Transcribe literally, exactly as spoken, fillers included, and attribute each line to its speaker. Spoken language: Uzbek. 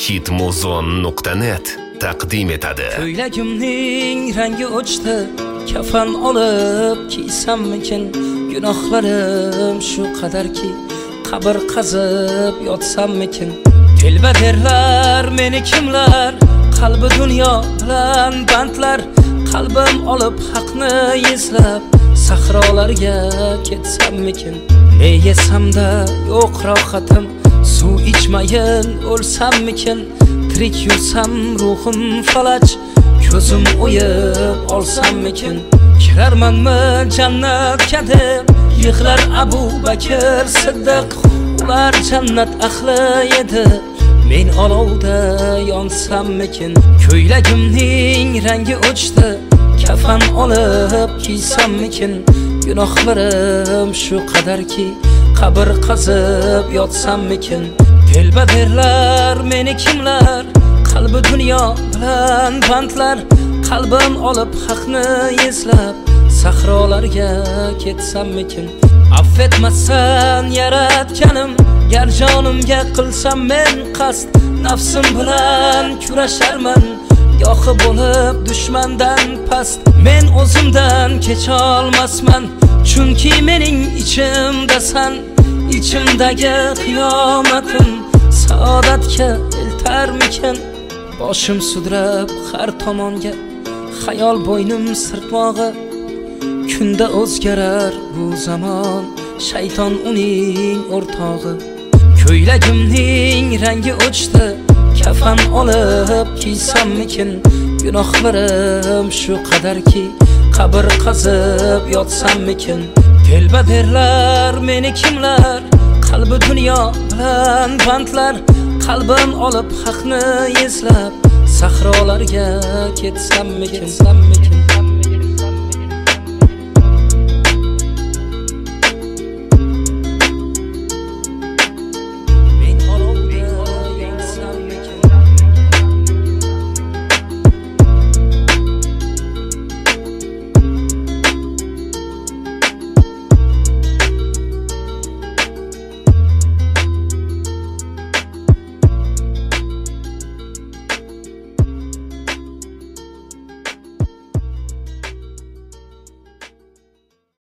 Speaker 1: hitmuzon nuqta net taqdim etadi.
Speaker 2: Ko'ylagimning rangi o'chdi, kafan olib kiysammikin? Gunohlarim shu qadarki, qabr qazib yotsammikin? Telba derlar meni kimlar, qalbi dunyo bilan bandlar. Qalbim olib haqni izlab, sahrolarga ketsammikin? Ne yesamda yo'q rohatim, suv ichmayin o'lsammikin? Tirik yursam ruhim falaj, ko'zim o'yib olsammikin? Kirarmanmi jannatga deb, yig'lar Abu Bakr Siddiq. Ular jannat ahli edi, men olovda yonsammikin? Ko'ylagimning rangi o'chdi, kafan olib kiysammikin? Gunohlarim shu qadarki, qabr qazib yotsammikin? Telba derlar meni kimlar, qalbi dunyo bilan bandlar. Qalbim olib haqni izlab, sahrolarga ketsammikin? Affetmasan yaratganim, gar jonimga qilsam men qasd. Nafsim bilan kurasharman, gohi bo'lib dushmandan past. Men o'zimdan kecha olmasman, chunki mening ichimdasan. Ichimdagi qiyomatim saodatga eltarmikin? Boshim sudrab har tomonga, xayol bo'ynim sirtmog'i. Kunda o'zgarar bu zamon, shayton uning o'rtog'i. Ko'ylagimning rangi o'chdi, kafan olib kiysammikin? Gunohlarim shu qadarki, qabr qazib yotsammikin? Telba derlar meni kimlar, qalbi dunyo bilan bandlar. Qalbim olib haqni izlab, sahrolarga ketsammikin?